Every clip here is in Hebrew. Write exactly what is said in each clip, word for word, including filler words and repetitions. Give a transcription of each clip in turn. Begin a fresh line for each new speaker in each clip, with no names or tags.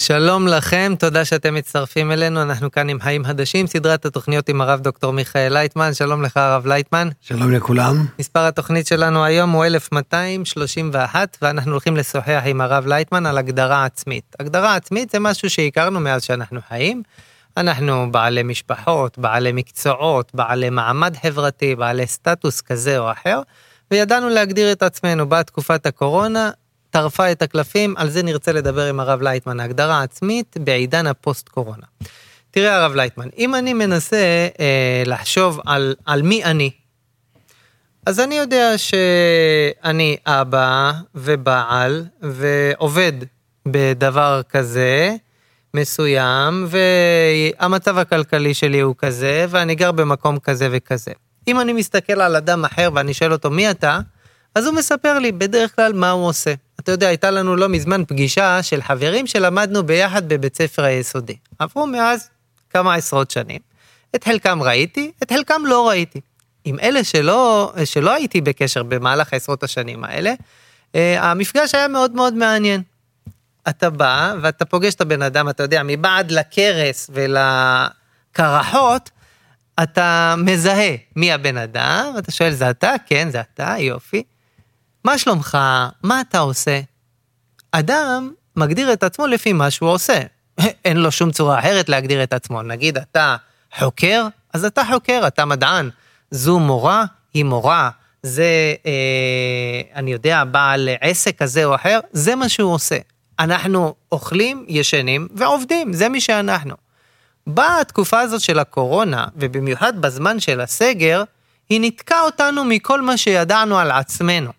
שלום לכם, תודה שאתם מצטרפים אלינו, אנחנו כאן עם חיים חדשים, סדרת התוכניות עם הרב דוקטור מיכאל לייטמן. שלום לך הרב לייטמן.
שלום לכולם.
מספר התוכנית שלנו היום הוא אלף מאתיים שלושים ואחת, ואנחנו הולכים לשוחח עם הרב לייטמן על הגדרה עצמית. הגדרה עצמית זה משהו שהכרנו מאז שאנחנו חיים, אנחנו בעלי משפחות, בעלי מקצועות, בעלי מעמד חברתי, בעלי סטטוס כזה או אחר, וידענו להגדיר את עצמנו. בתקופת הקורונה טרפה את הקלפים, על זה נרצה לדבר עם הרב לייטמן, הגדרה עצמית בעידן הפוסט קורונה. תראה הרב לייטמן, אם אני מנסה אה, לחשוב על, על מי אני, אז אני יודע שאני אבא ובעל ועובד בדבר כזה מסוים, והמצב הכלכלי שלי הוא כזה, ואני גר במקום כזה וכזה. אם אני מסתכל על אדם אחר ואני שואל אותו מי אתה, אז הוא מספר לי בדרך כלל מה הוא עושה. אתה יודע, הייתה לנו לא מזמן פגישה של חברים שלמדנו ביחד בבית ספר היסודי. עברו מאז כמה עשרות שנים. את חלקם ראיתי, את חלקם לא ראיתי. עם אלה שלא, שלא הייתי בקשר במהלך עשרות השנים האלה, המפגש היה מאוד מאוד מעניין. אתה בא ואתה פוגש את הבן אדם, אתה יודע, מבעד לקרס ולקרחות, אתה מזהה מי הבן אדם, ואתה שואל, זה אתה? כן, זה אתה, יופי. מה שלומך? מה אתה עושה? אדם מגדיר את עצמו לפי מה שהוא עושה. אין לו שום צורה אחרת להגדיר את עצמו. נגיד, אתה חוקר, אז אתה חוקר, אתה מדען. זו מורה, היא מורה. זה, אה, אני יודע, בעל עסק כזה או אחר, זה מה שהוא עושה. אנחנו אוכלים, ישנים ועובדים, זה מי שאנחנו. בתקופה הזאת של הקורונה, ובמיוחד בזמן של הסגר, היא נתקעה אותנו מכל מה שידענו על עצמנו.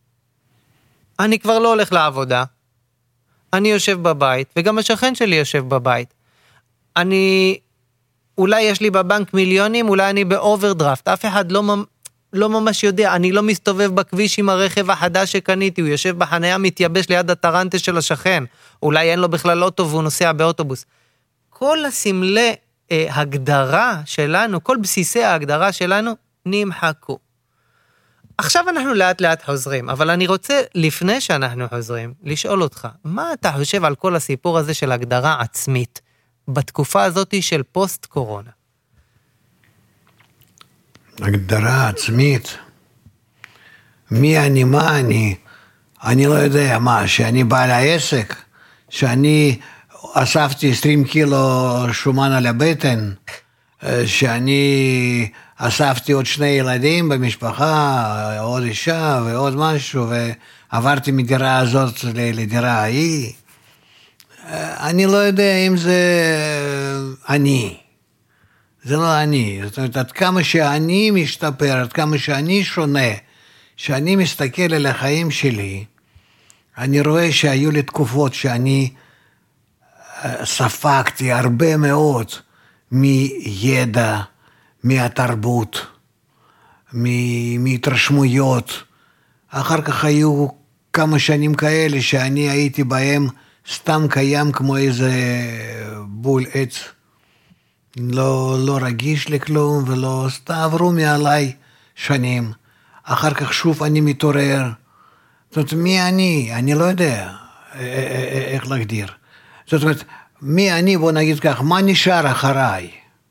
אני כבר לא הולך לעבודה, אני יושב בבית, וגם השכן שלי יושב בבית. אני, אולי יש לי בבנק מיליונים, אולי אני באוברדרפט, אף אחד לא, לא ממש יודע, אני לא מסתובב בכביש עם הרכב החדש שקניתי, הוא יושב בחניה מתייבש ליד הטרנטה של השכן, אולי אין לו בכלל אוטו והוא נוסע באוטובוס. כל הסמלי אה, הגדרה שלנו, כל בסיסי ההגדרה שלנו נמחקו. עכשיו אנחנו לאט לאט חוזרים, אבל אני רוצה לפני שאנחנו חוזרים, לשאול אותך, מה אתה חושב על כל הסיפור הזה של הגדרה עצמית, בתקופה הזאת של פוסט קורונה?
הגדרה עצמית, מי אני, מה אני, אני לא יודע מה, שאני בעל העסק, שאני אספתי עשרים קילו שומן על הבטן, שאני אספתי עוד שני ילדים במשפחה, עוד אישה ועוד משהו, ועברתי מדירה הזאת לדירה ההיא. אני לא יודע אם זה אני. זה לא אני. זאת אומרת, עד כמה שאני משתפר, עד כמה שאני שונה, שאני מסתכל על החיים שלי, אני רואה שהיו לי תקופות שאני ספגתי הרבה מאוד מידע, מהתרבות, מהתרשמויות. אחר כך היו כמה שנים כאלה שאני הייתי בהם סתם קיים כמו איזה בול עץ. לא, לא רגיש לכלום ולא סתם עברו מעליי שנים. אחר כך שוב אני מתעורר. זאת אומרת, מי אני? אני לא יודע איך להגדיר. זאת אומרת, מי אני, בוא נגיד כך, מה נשאר אחריי?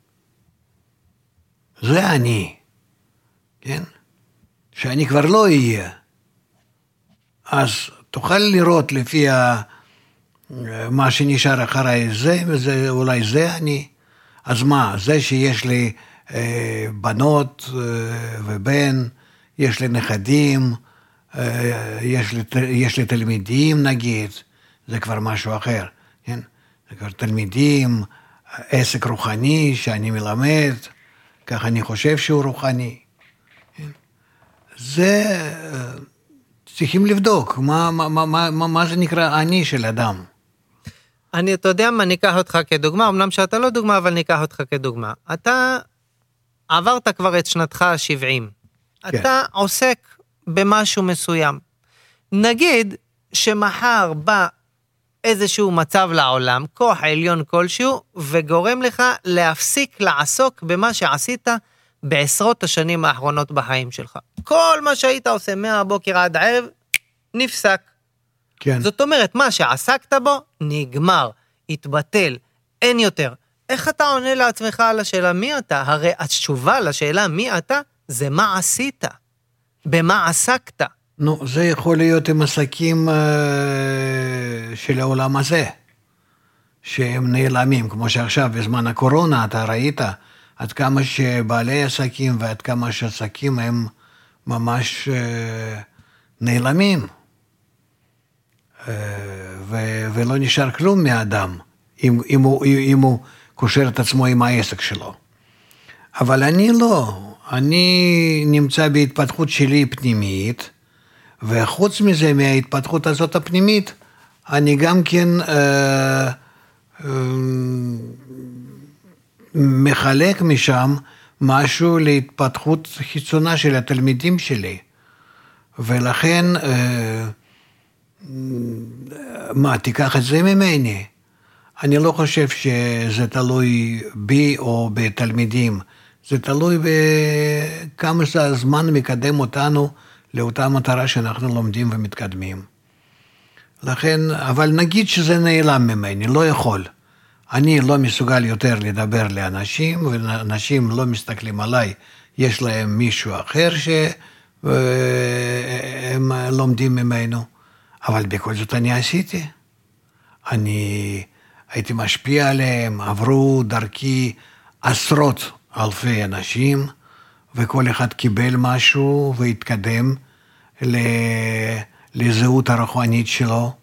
זה אני, כן? שאני כבר לא אהיה. אז תוכל לראות לפי מה שנשאר אחריי זה, וזה, אולי זה אני. אז מה, זה שיש לי אה, בנות אה, ובן, יש לי נכדים, אה, יש לי, יש לי תלמידים נגיד, זה כבר משהו אחר. כן? זה כבר תלמידים, עסק רוחני שאני מלמד, כך אני חושב שהוא רוחני. כן? זה צריכים לבדוק, מה, מה, מה, מה, מה זה נקרא אני של אדם.
אני, אתה יודע מה, ניקח אותך כדוגמה, אמנם שאתה לא דוגמה, אבל ניקח אותך כדוגמה. אתה עברת כבר את שנתך ה-שבעים. כן. אתה עוסק במשהו מסוים. נגיד שמחר בא איזשהו מצב לעולם, כוח עליון כלשהו, וגורם לך להפסיק לעסוק במה שעשית בעשרות השנים האחרונות בחיים שלך. כל מה שהיית עושה מהבוקר עד הערב, נפסק.
כן.
זאת אומרת, מה שעסקת בו, נגמר. התבטל, אין יותר. איך אתה עונה לעצמך על השאלה מי אתה? הרי התשובה לשאלה מי אתה, זה מה עשית, במה עסקת.
נו, זה יכול להיות עם עסקים אה, של העולם הזה, שהם נעלמים, כמו שעכשיו בזמן הקורונה אתה ראית, עד כמה שבעלי עסקים ועד כמה שעסקים הם ממש אה, נעלמים, אה, ו- ולא נשאר כלום מהאדם, אם, אם, הוא, אם הוא קושר את עצמו עם העסק שלו. אבל אני לא, אני נמצא בהתפתחות שלי פנימית, וחוץ מזה, מההתפתחות הזאת הפנימית, אני גם כן אה, אה, מחלק משם משהו להתפתחות חיצונה של התלמידים שלי. ולכן, אה, מה, תיקח את זה ממני? אני לא חושב שזה תלוי בי או בתלמידים, זה תלוי בכמה שהזמן מקדם אותנו לאותה מטרה שאנחנו לומדים ומתקדמים. לכן, אבל נגיד שזה נעלם ממני, לא יכול. אני לא מסוגל יותר לדבר לאנשים, ואנשים לא מסתכלים עליי, יש להם מישהו אחר שהם לומדים ממנו, אבל בכל זאת אני עשיתי. אני הייתי משפיע עליהם, עברו דרכי עשרות אלפי אנשים, וכל אחד קיבל משהו והתקדם לזהות הרוחנית שלו,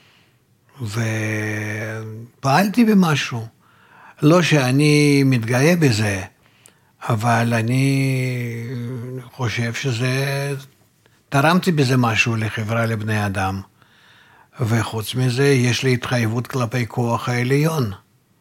ופעלתי במשהו. לא שאני מתגאה בזה, אבל אני חושב שזה, תרמתי בזה משהו לחברה לבני אדם, וחוץ מזה יש לי התחייבות כלפי כוח העליון,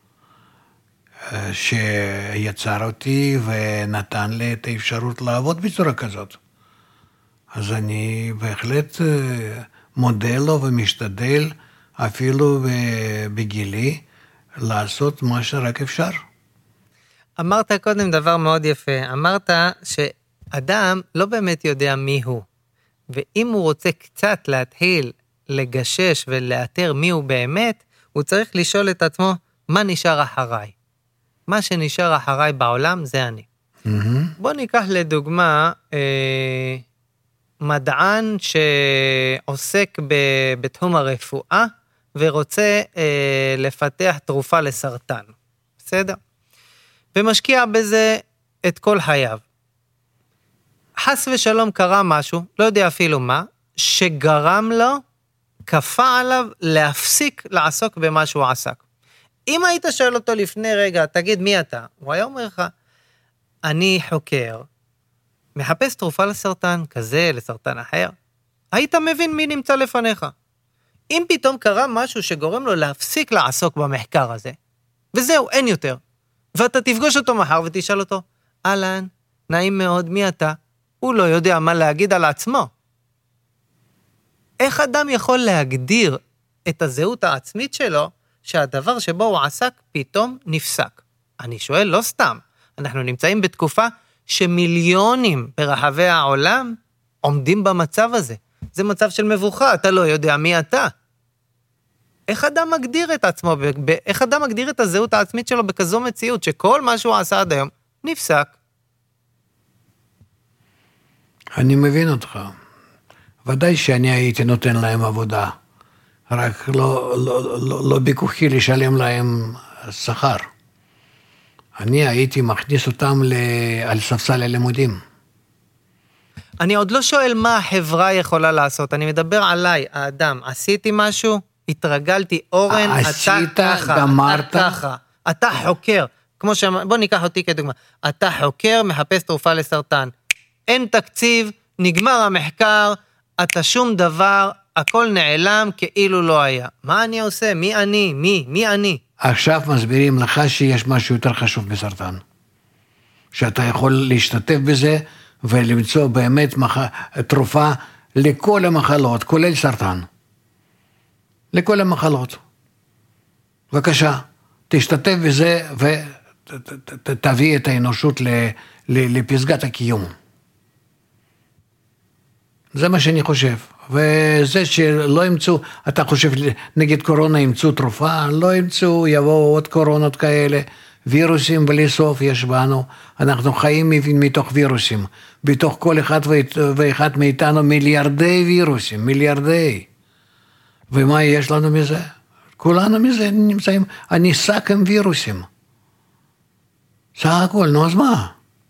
שיצר אותי ונתן לי את האפשרות לעבוד בצורה כזאת. אז אני בהחלט מודה לו ומשתדל, אפילו בגילי, לעשות מה שרק אפשר.
אמרת קודם דבר מאוד יפה, אמרת שאדם לא באמת יודע מי הוא, ואם הוא רוצה קצת להתחיל לגשש ולאתר מי הוא באמת, הוא צריך לשאול את עצמו, מה נשאר אחריי? מה שנשאר אחריי בעולם זה אני. Mm-hmm. בוא ניקח לדוגמה אה, מדען שעוסק ב, בתחום הרפואה, ורוצה אה, לפתח תרופה לסרטן. בסדר? ומשקיע בזה את כל חייו. חס ושלום קרה משהו, לא יודע אפילו מה, שגרם לו, כפה עליו להפסיק לעסוק במה שהוא עסק. אם היית שואל אותו לפני רגע, תגיד מי אתה? הוא היה אומר לך, אני חוקר, מחפש תרופה לסרטן כזה, לסרטן אחר. היית מבין מי נמצא לפניך. אם פתאום קרה משהו שגורם לו להפסיק לעסוק במחקר הזה, וזהו, אין יותר. ואתה תפגוש אותו מחר ותשאל אותו, אהלן, נעים מאוד, מי אתה? הוא לא יודע מה להגיד על עצמו. איך אדם יכול להגדיר את הזהות העצמית שלו, שהדבר שבו הוא עסק פתאום נפסק? אני שואל, לא סתם. אנחנו נמצאים בתקופה שמיליונים ברחבי העולם עומדים במצב הזה. זה מצב של מבוכה, אתה לא יודע מי אתה. איך אדם מגדיר את עצמו, איך אדם מגדיר את הזהות העצמית שלו בכזו מציאות, שכל מה שהוא עשה עד היום נפסק?
אני מבין אותך. ודאי שאני הייתי נותן להם עבודה, רק לא, לא, לא, לא בכוחי לשלם להם שכר. אני הייתי מכניס אותם ל... על ספסל הלימודים.
אני עוד לא שואל מה החברה יכולה לעשות, אני מדבר עליי, האדם. עשיתי משהו, התרגלתי, אורן,
עשית,
אתה ככה,
גמרת.
אתה ככה, אתה חוקר, כמו ש... בוא ניקח אותי כדוגמה, אתה חוקר, מחפש תרופה לסרטן, אין תקציב, נגמר המחקר, אתה שום דבר, הכל נעלם כאילו לא היה. מה אני עושה? מי אני? מי? מי אני?
עכשיו מסבירים לך שיש משהו יותר חשוב בסרטן. שאתה יכול להשתתף בזה ולמצוא באמת מח... תרופה לכל המחלות, כולל סרטן. לכל המחלות. בבקשה, תשתתף בזה ותביא את האנושות לפסגת הקיום. זה מה שאני חושב. וזה שלא ימצאו, אתה חושב נגד קורונה ימצאו תרופה, לא ימצאו, יבואו עוד קורונות כאלה, וירוסים בלי סוף יש בנו, אנחנו חיים מתוך וירוסים, בתוך כל אחד ואחד מאיתנו מיליארדי וירוסים, מיליארדי, ומה יש לנו מזה? כולנו מזה נמצאים, אני שק עם וירוסים, סך הכל, נו אז מה?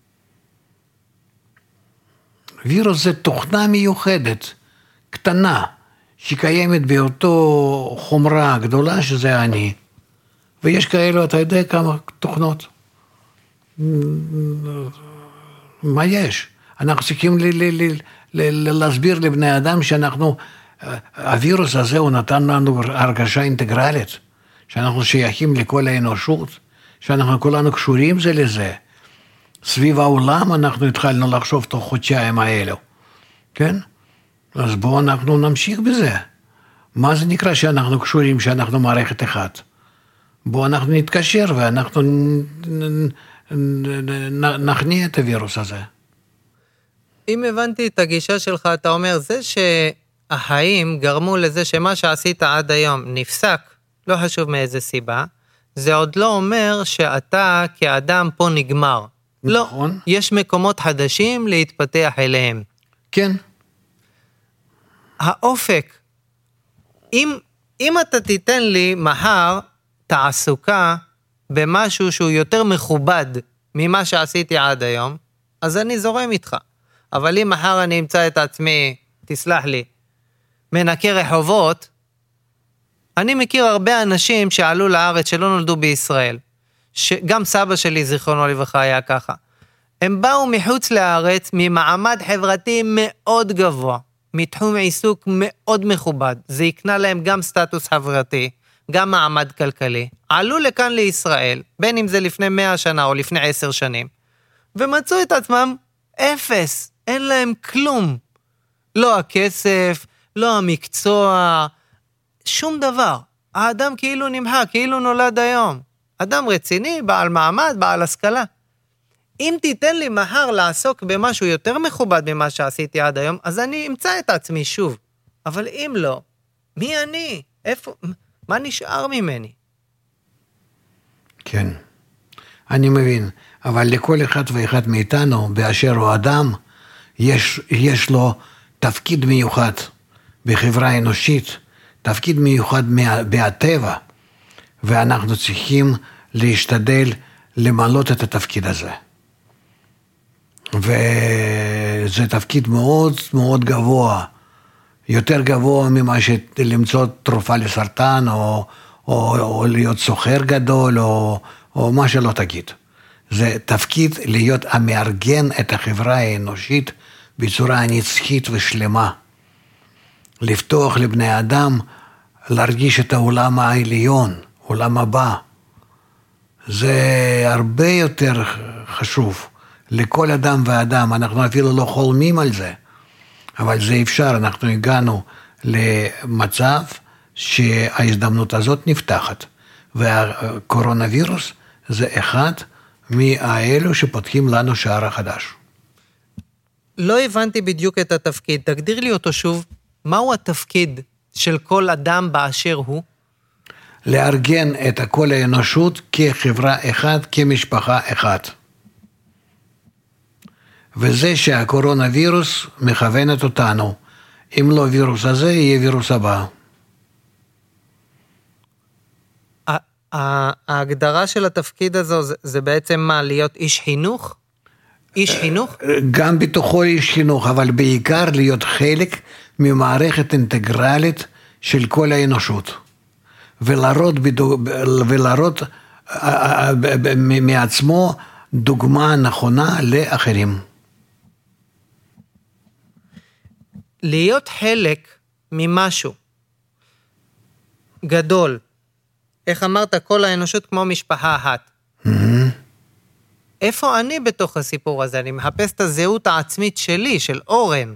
וירוס זה תוכנה מיוחדת, קטנה, שקיימת באותו חומרה גדולה שזה אני, ויש כאלו, אתה יודע כמה תוכנות. מה יש? אנחנו צריכים ל- ל- ל- ל- להסביר לבני אדם שאנחנו, הווירוס הזה הוא נתן לנו הרגשה אינטגרלית, שאנחנו שייכים לכל האנושות, שאנחנו כולנו קשורים זה לזה. סביב העולם אנחנו התחלנו לחשוב תוך חודשיים האלו, כן? אז בואו אנחנו נמשיך בזה. מה זה נקרא שאנחנו קשורים, שאנחנו מערכת אחת? בואו אנחנו נתקשר ואנחנו נכניע את הווירוס הזה.
אם הבנתי את הגישה שלך, אתה אומר, זה שהחיים גרמו לזה שמה שעשית עד היום נפסק, לא חשוב מאיזה סיבה, זה עוד לא אומר שאתה כאדם פה נגמר.
נכון.
לא, יש מקומות חדשים להתפתח אליהם.
כן.
האופק, אם, אם אתה תיתן לי מחר תעסוקה במשהו שהוא יותר מכובד ממה שעשיתי עד היום, אז אני זורם איתך. אבל אם מחר אני אמצא את עצמי, תסלח לי, מנקה רחובות, אני מכיר הרבה אנשים שעלו לארץ שלא נולדו בישראל, שגם סבא שלי זיכרונו לברכה היה ככה. הם באו מחוץ לארץ ממעמד חברתי מאוד גבוה, מתחום עיסוק מאוד מכובד, זה יקנה להם גם סטטוס חברתי, גם מעמד כלכלי, עלו לכאן לישראל, בין אם זה לפני מאה שנה או לפני עשר שנים, ומצאו את עצמם אפס, אין להם כלום, לא הכסף, לא המקצוע, שום דבר, האדם כאילו נמחק, כאילו נולד היום, אדם רציני, בעל מעמד, בעל השכלה. אם תיתן לי מחר לעסוק במשהו יותר מכובד ממה שעשיתי עד היום, אז אני אמצא את עצמי שוב. אבל אם לא, מי אני? איפה? מה נשאר ממני?
כן, אני מבין. אבל לכל אחד ואחד מאיתנו, באשר הוא אדם, יש, יש לו תפקיד מיוחד בחברה האנושית, תפקיד מיוחד בטבע, ואנחנו צריכים להשתדל למלות את התפקיד הזה. וזה תפקיד מאוד מאוד גבוה, יותר גבוה ממה שלמצוא תרופה לסרטן, או, או, או להיות סוחר גדול, או, או מה שלא תגיד. זה תפקיד להיות המארגן את החברה האנושית בצורה נצחית ושלמה. לפתוח לבני אדם, להרגיש את העולם העליון, עולם הבא. זה הרבה יותר חשוב לכל אדם ואדם, אנחנו אפילו לא חולמים על זה, אבל זה אפשר, אנחנו הגענו למצב שההזדמנות הזאת נפתחת, והקורונה וירוס זה אחד מהאלו שפותחים לנו שער החדש.
לא הבנתי בדיוק את התפקיד, תגדיר לי אותו שוב, מהו התפקיד של כל אדם באשר הוא?
לארגן את כל האנושות כחברה אחת, כמשפחה אחת. וזה שהקורונה וירוס מכוונת אותנו. אם לא וירוס הזה, יהיה וירוס הבא.
ההגדרה של התפקיד הזו, זה בעצם מה, להיות איש חינוך? איש חינוך?
גם בתוכו איש חינוך, אבל בעיקר להיות חלק ממערכת אינטגרלית של כל האנושות. ולהראות, ולהראות מעצמו דוגמה נכונה לאחרים.
להיות חלק ממשהו גדול, איך אמרת, כל האנושות כמו משפחה אחת. Mm-hmm. איפה אני בתוך הסיפור הזה? אני מחפש את הזהות העצמית שלי, של אורן.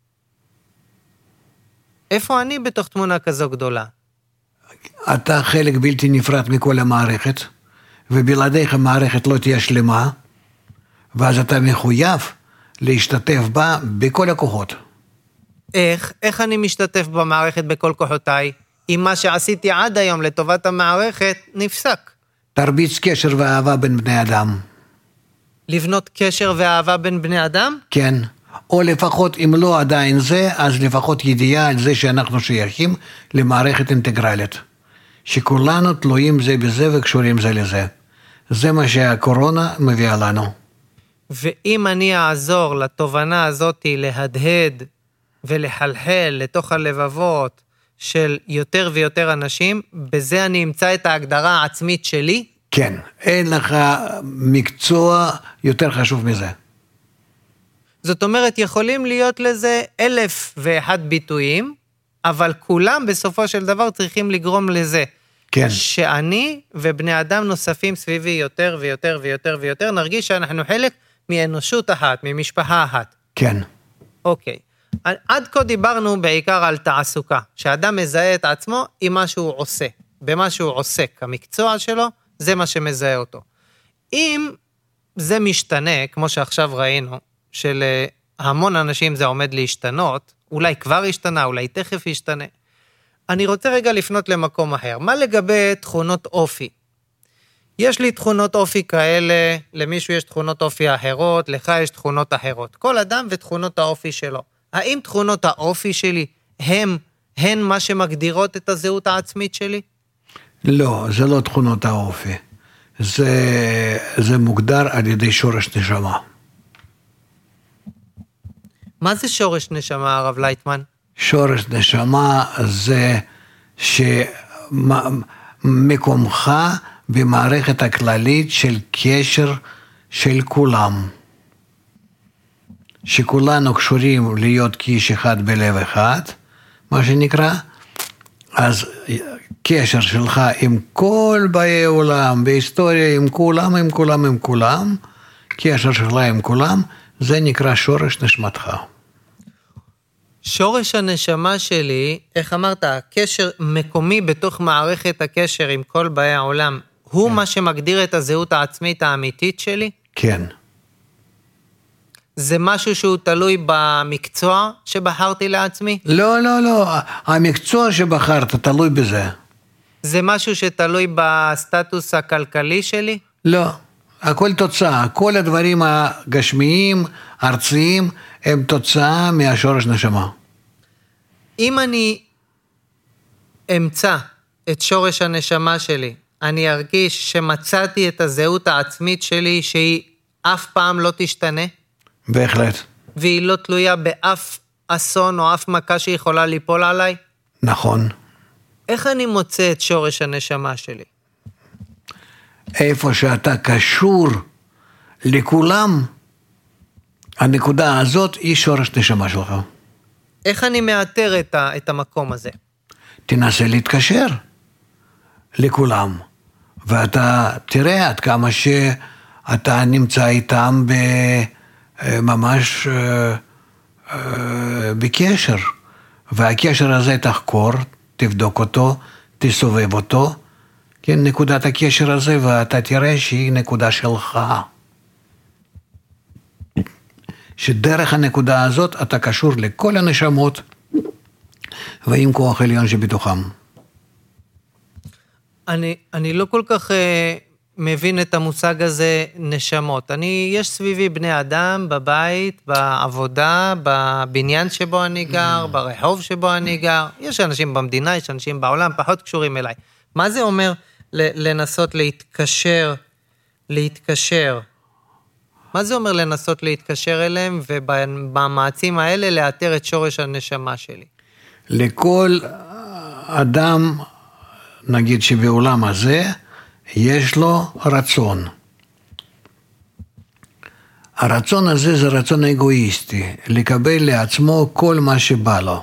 איפה אני בתוך תמונה כזו גדולה?
אתה חלק בלתי נפרד מכל המערכת, ובלעדיך המערכת לא תהיה שלמה, ואז אתה מחויב להשתתף בה בכל הכוחות.
איך? איך אני משתתף במערכת בכל כוחותיי? אם מה שעשיתי עד היום לטובת המערכת נפסק.
תרביץ קשר ואהבה בין בני אדם.
לבנות קשר ואהבה בין בני אדם?
כן. או לפחות, אם לא עדיין זה, אז לפחות ידיעה על זה שאנחנו שייכים למערכת אינטגרלית. שכולנו תלויים זה בזה וקשורים זה לזה. זה מה שהקורונה מביאה לנו.
ואם אני אעזור לתובנה הזאת להדהד ולחלחל לתוך הלבבות של יותר ויותר אנשים, בזה אני אמצא את ההגדרה העצמית שלי?
כן, אין לך מקצוע יותר חשוב מזה.
זאת אומרת, יכולים להיות לזה אלף ואחד ביטויים, אבל כולם בסופו של דבר צריכים לגרום לזה.
כן.
שאני ובני אדם נוספים סביבי יותר ויותר ויותר ויותר, נרגיש שאנחנו חלק מאנושות אחת, ממשפחה אחת.
כן.
אוקיי. עד כה דיברנו בעיקר על תעסוקה, שאדם מזהה את עצמו עם מה שהוא עושה, במה שהוא עוסק, המקצוע שלו, זה מה שמזהה אותו. אם זה משתנה, כמו שעכשיו ראינו, של המון אנשים זה עומד להשתנות, אולי כבר השתנה, אולי תכף ישתנה, אני רוצה רגע לפנות למקום אחר. מה לגבי תכונות אופי? יש לי תכונות אופי כאלה, למישהו יש תכונות אופי אחרות, לך יש תכונות אחרות. כל אדם ותכונות האופי שלו. האם תכונות האופי שלי הם, הן מה שמגדירות את הזהות העצמית שלי?
לא, זה לא תכונות האופי. זה, זה מוגדר על ידי שורש נשמה.
מה זה שורש נשמה, הרב לייטמן?
שורש נשמה זה שמקומך במערכת הכללית של קשר של כולם. שכולנו קשורים להיות כאיש אחד בלב אחד, מה שנקרא, אז קשר שלך עם כל באי עולם, בהיסטוריה עם כולם, עם כולם, עם כולם, קשר שלך עם כולם, זה נקרא שורש נשמתך.
שורש הנשמה שלי, איך אמרת, הקשר מקומי בתוך מערכת הקשר עם כל באי העולם, הוא כן. מה שמגדיר את הזהות העצמית האמיתית שלי?
כן.
זה משהו שהוא תלוי במקצוע שבחרתי לעצמי?
לא, לא, לא. המקצוע שבחרת תלוי בזה.
זה משהו שתלוי בסטטוס הכלכלי שלי?
לא. הכל תוצאה. כל הדברים הגשמיים, ארציים, הם תוצאה מהשורש נשמה.
אם אני אמצא את שורש הנשמה שלי, אני ארגיש שמצאתי את הזהות העצמית שלי שהיא אף פעם לא תשתנה?
בהחלט.
והיא לא תלויה באף אסון או אף מכה שיכולה ליפול עליי?
נכון.
איך אני מוצא את שורש הנשמה שלי?
איפה שאתה קשור לכולם, הנקודה הזאת היא שורש נשמה שלך.
איך אני מאתר את, ה, את המקום הזה?
תנסה להתקשר לכולם, ואתה תראה עד כמה שאתה נמצא איתם ממש בקשר, והקשר הזה תחקור, תבדוק אותו, תסובב אותו, כן, נקודת הקשר הזה, ואתה תראה שהיא נקודה שלך. שדרך הנקודה הזאת אתה קשור לכל הנשמות, ועם כוח עליון שבתוכם.
אני, אני לא כל כך uh, מבין את המושג הזה נשמות. אני, יש סביבי בני אדם בבית, בעבודה, בבניין שבו אני גר, ברחוב שבו אני גר. יש אנשים במדינה, יש אנשים בעולם, פחות קשורים אליי. מה זה אומר לנסות להתקשר, להתקשר? מה זה אומר לנסות להתקשר אליהם, ובמעצים האלה לאתר את שורש הנשמה שלי?
לכל אדם, נגיד שבעולם הזה, יש לו רצון. הרצון הזה זה רצון אגואיסטי, לקבל לעצמו כל מה שבא לו.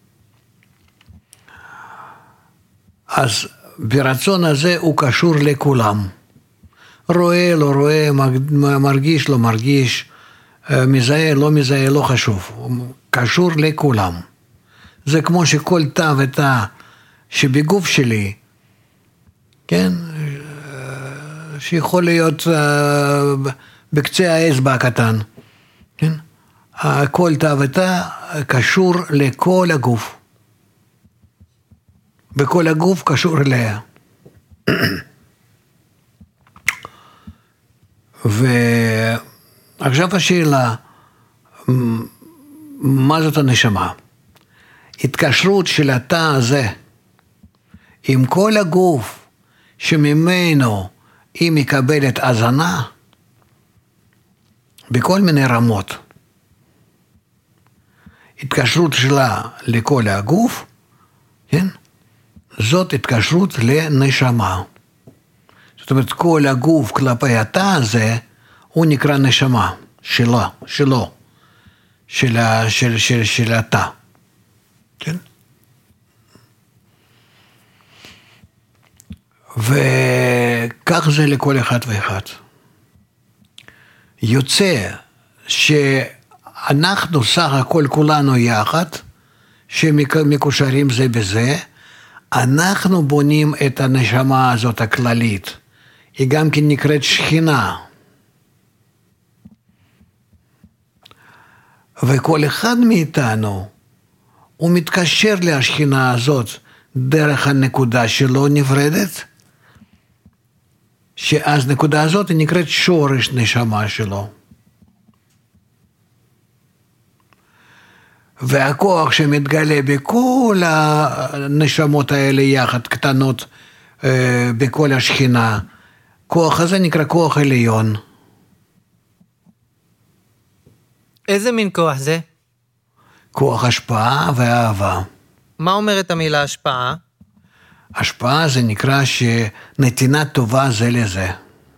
אז ברצון הזה הוא קשור לכולם. רואה, לא רואה, מרגיש, לא מרגיש, מזהה, לא מזהה, לא חשוב. הוא קשור לכולם. זה כמו שכל תא ותא שבגוף שלי, כן, שיכול להיות בקצה האצבע הקטן, כן? כל תא ותא קשור לכל הגוף. וכל הגוף קשור אליה. ועכשיו השאלה, מה זאת הנשמה? התקשרות של התא הזה עם כל הגוף שממנו היא מקבלת הזנה בכל מיני רמות. התקשרות שלה לכל הגוף, כן? זאת התקשרות לנשמה. זאת אומרת, כל הגוף כלפי התא הזה, הוא נקרא נשמה, שלו, שלו, של, של, של, של התא. כן? וכך זה לכל אחד ואחד. יוצא שאנחנו סך הכל כולנו יחד, שמקושרים זה בזה, אנחנו בונים את הנשמה הזאת הכללית. היא גם כן נקראת שכינה. וכל אחד מאיתנו, הוא מתקשר להשכינה הזאת דרך הנקודה שלו נפרדת, שאז נקודה הזאת היא נקראת שורש נשמה שלו. והכוח שמתגלה בכל הנשמות האלה יחד, קטנות, בכל השכינה, כוח הזה נקרא כוח עליון.
איזה מין כוח זה?
כוח השפעה ואהבה.
מה אומרת המילה השפעה?
השפעה זה נקרא שנתינה טובה זה לזה.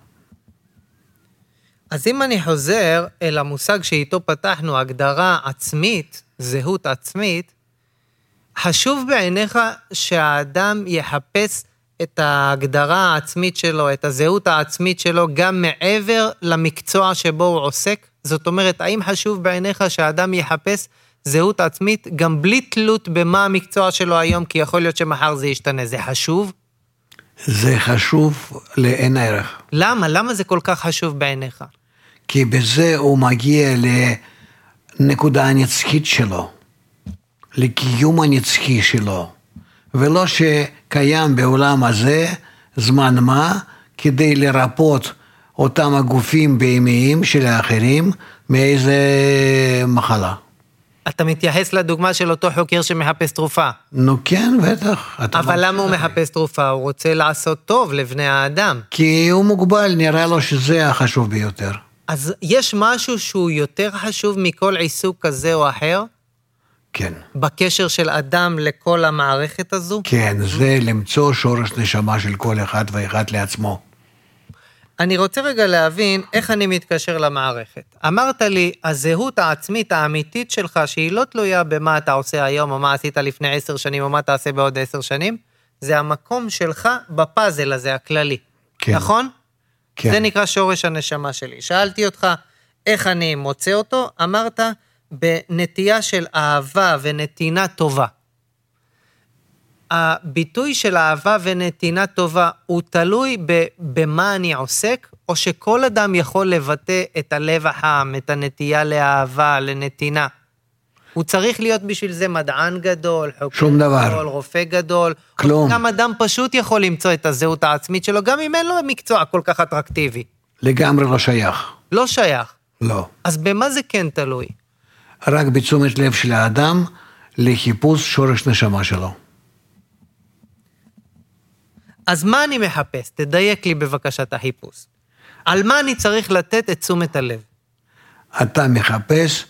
אז אם אני חוזר אל המושג שאיתו פתחנו, הגדרה עצמית, זהות עצמית, חשוב בעיניך שהאדם יחפש את ההגדרה העצמית שלו, את הזהות העצמית שלו, גם מעבר למקצוע שבו הוא עוסק? זאת אומרת, האם חשוב בעיניך שהאדם יחפש זהות עצמית גם בלי תלות במה המקצוע שלו היום, כי יכול להיות שמחר זה ישתנה? זה חשוב?
זה חשוב לאין ערך.
למה? למה זה כל כך חשוב בעיניך?
כי בזה הוא מגיע לנקודה הנצחית שלו, לקיום הנצחי שלו, ולא שקיים בעולם הזה זמן מה כדי לרפות אותם הגופים בהמיים של האחרים מאיזה מחלה.
אתה מתייחס לדוגמה של אותו חוקר שמחפש תרופה.
נו כן, בטח.
אבל למה הוא מחפש תרופה? הוא רוצה לעשות טוב לבני האדם.
כי הוא מוגבל, נראה לו שזה החשוב ביותר.
אז יש משהו שהוא יותר חשוב מכל עיסוק כזה או אחר?
כן.
בקשר של אדם לכל המערכת הזו?
כן, זה למצוא שורש נשמה של כל אחד ואחד לעצמו.
אני רוצה רגע להבין איך אני מתקשר למערכת. אמרת לי, הזהות העצמית האמיתית שלך, שהיא לא תלויה במה אתה עושה היום, או מה עשית לפני עשר שנים, או מה תעשה בעוד עשר שנים, זה המקום שלך בפאזל הזה הכללי.
כן.
נכון?
כן.
זה נקרא שורש הנשמה שלי. שאלתי אותך, איך אני מוצא אותו? אמרת, בנטייה של אהבה ונתינה טובה. הביטוי של אהבה ונתינה טובה הוא תלוי במה אני עוסק, או שכל אדם יכול לבטא את הלב החם, את הנטייה לאהבה, לנתינה. הוא צריך להיות בשביל זה מדען גדול,
שום דבר.
גדול, רופא גדול.
כלום.
גם אדם פשוט יכול למצוא את הזהות העצמית שלו, גם אם אין לו מקצוע כל כך אטרקטיבי.
לגמרי לא שייך.
לא שייך.
לא.
אז במה זה כן תלוי?
רק בתשומת לב של האדם לחיפוש שורש נשמה שלו.
אז מה אני מחפש? תדייק לי בבקשת החיפוש. על מה אני צריך לתת את תשומת הלב?
אתה מחפש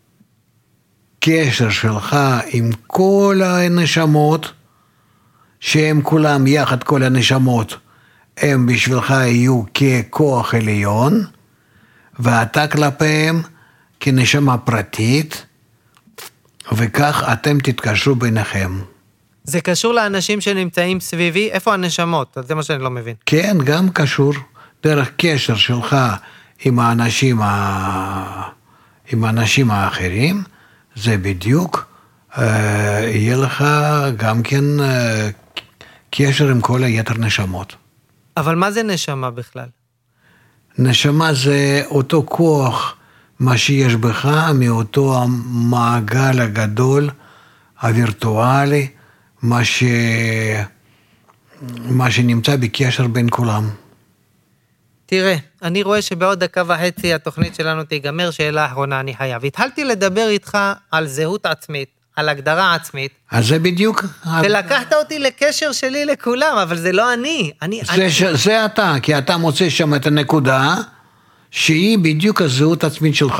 קשר שלך עם כל הנשמות, שהם כולם יחד, כל הנשמות, הם בשבילך יהיו ככוח עליון, ואתה כלפיהם כנשמה פרטית, וכך אתם תתקשרו ביניכם.
זה קשור לאנשים שנמצאים סביבי? איפה הנשמות? זה מה שאני לא מבין.
כן, גם קשור. דרך קשר שלך עם האנשים, ה... עם האנשים האחרים, זה בדיוק, אה, יהיה לך גם כן אה, קשר עם כל היתר נשמות.
אבל מה זה נשמה בכלל?
נשמה זה אותו כוח מה שיש בך מאותו המעגל הגדול, הווירטואלי, מה, ש... מה שנמצא בקשר בין כולם.
תראה, אני רואה שבעוד דקה וחצי התוכנית שלנו תיגמר, שאלה אחרונה אני חייב. התחלתי לדבר איתך על זהות עצמית, על הגדרה עצמית.
אז זה בדיוק...
ולקחת אותי לקשר שלי לכולם, אבל זה לא אני. אני,
זה,
אני...
ש... זה אתה, כי אתה מוצא שם את הנקודה, שהיא בדיוק הזהות עצמית שלך.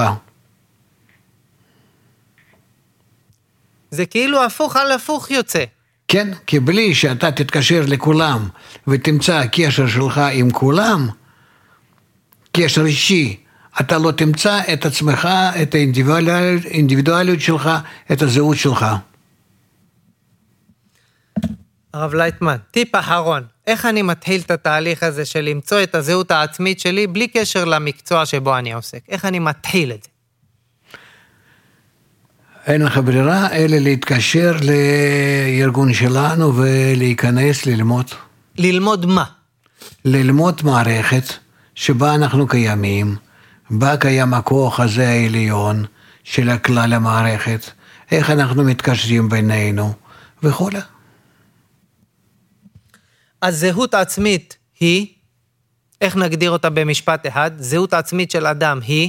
זה כאילו הפוך על הפוך יוצא.
כן, כי בלי שאתה תתקשר לכולם, ותמצא קשר שלך עם כולם, קשר אישי, אתה לא תמצא את עצמך, את האינדיבידואליות שלך, את הזהות שלך.
הרב לייטמן, טיפ אחרון, איך אני מתחיל את התהליך הזה של למצוא את הזהות העצמית שלי, בלי קשר למקצוע שבו אני עוסק? איך אני מתחיל את זה?
אין לך ברירה, אלא להתקשר לארגון שלנו ולהיכנס ללמוד.
ללמוד מה?
ללמוד מערכת שבה אנחנו קיימים, בה קיים הכוח הזה העליון של הכלל המערכת, איך אנחנו מתקשרים בינינו וכו'.
הזהות העצמית היא, איך נגדיר אותה במשפט אחד? זהות העצמית של אדם היא?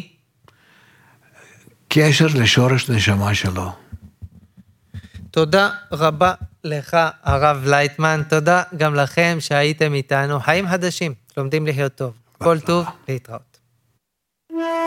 קשר לשורש נשמה שלו.
תודה רבה לך הרב לייטמן, תודה גם לכם שהייתם איתנו. חיים חדשים, לומדים לחיות טוב. כל טוב, להתראות.